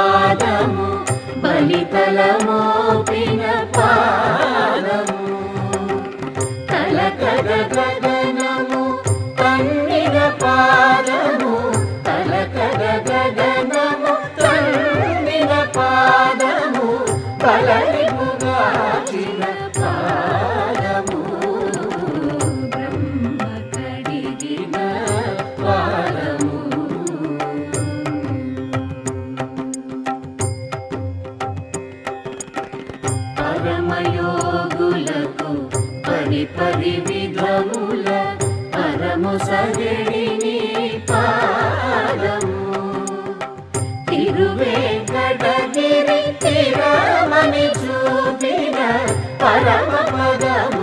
పాదము బలితలమోపిన పాదము తలకగ గగనము తన్నిన పాదము తలకగ గగనము తన్నిన పాదము బలరిపుగాచిన పాదము బ్రహ్మ కడిగిన పాదము పరమయోగులకు పరి విధముల పరము సగడిని పాదము తిరువేంకటగిరి తిరమని చూపిన పరమ పదము